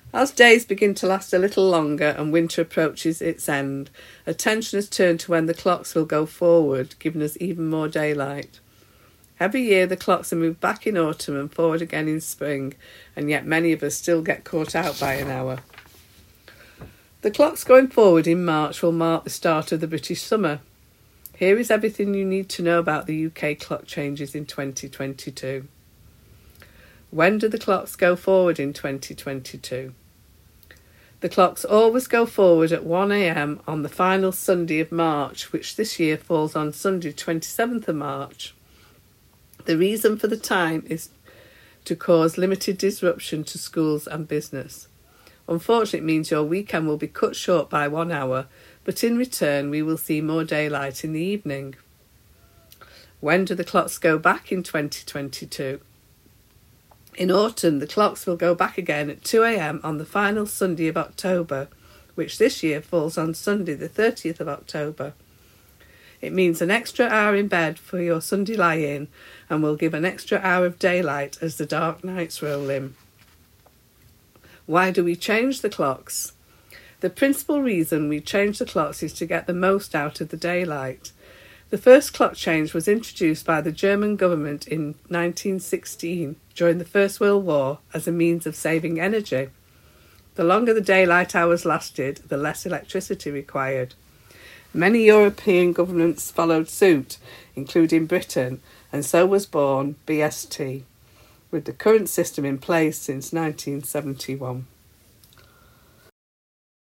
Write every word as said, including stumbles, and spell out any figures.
As days begin to last a little longer and winter approaches its end, attention has turned to when the clocks will go forward, giving us even more daylight. Every year the clocks are moved back in autumn and forward again in spring, and yet many of us still get caught out by an hour. The clocks going forward in March will mark the start of the British summer. Here is everything you need to know about the U K clock changes in twenty twenty-two. When do the clocks go forward in twenty twenty-two? The clocks always go forward at one a.m. on the final Sunday of March, which this year falls on Sunday twenty-seventh of March. The reason for the time is to cause limited disruption to schools and business. Unfortunately, it means your weekend will be cut short by one hour, but in return we will see more daylight in the evening. When do the clocks go back in twenty twenty-two? In autumn, the clocks will go back again at two a.m. on the final Sunday of October, which this year falls on Sunday the thirtieth of October. It means an extra hour in bed for your Sunday lie-in and will give an extra hour of daylight as the dark nights roll in. Why do we change the clocks? The principal reason we change the clocks is to get the most out of the daylight. The first clock change was introduced by the German government in nineteen sixteen during the First World War as a means of saving energy. The longer the daylight hours lasted, the less electricity required. Many European governments followed suit, including Britain, and so was born B S T, with the current system in place since nineteen seventy-one.